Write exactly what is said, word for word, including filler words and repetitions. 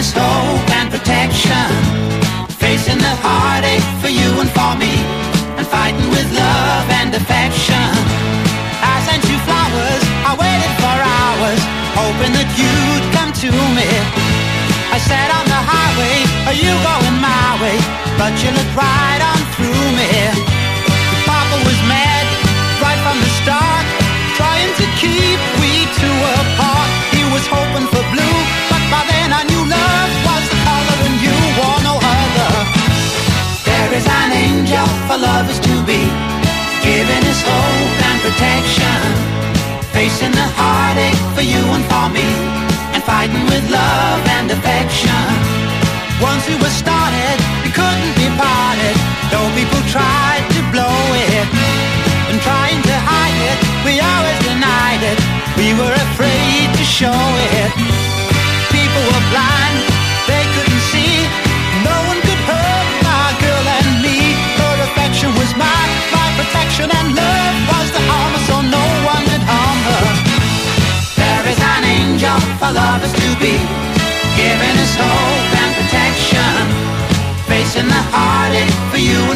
us hope and protection, facing the heartache for you and for me, and fighting with love and affection. I sent you flowers, I waited for hours, hoping that you'd come to me. I sat on the highway, are you going my way? But you looked right on through me. Your papa was mad right from the start, trying to keep we two apart. He was hoping for blue, but by then I knew love was the color and you wore no other. There is an angel for lovers to be, giving us hope and protection, facing the heartache for you and for me, and fighting with love and affection. Once we were started, we couldn't be parted, though people tried to blow it, and trying to hide it, we always denied it. We were afraid to show it. People were blind, they couldn't see, no one could hurt my girl and me. Her affection was mine, my protection, and love was the armor, so no one could harm her. There is an angel for lovers to be, giving us hope and protection, facing the heartache for you and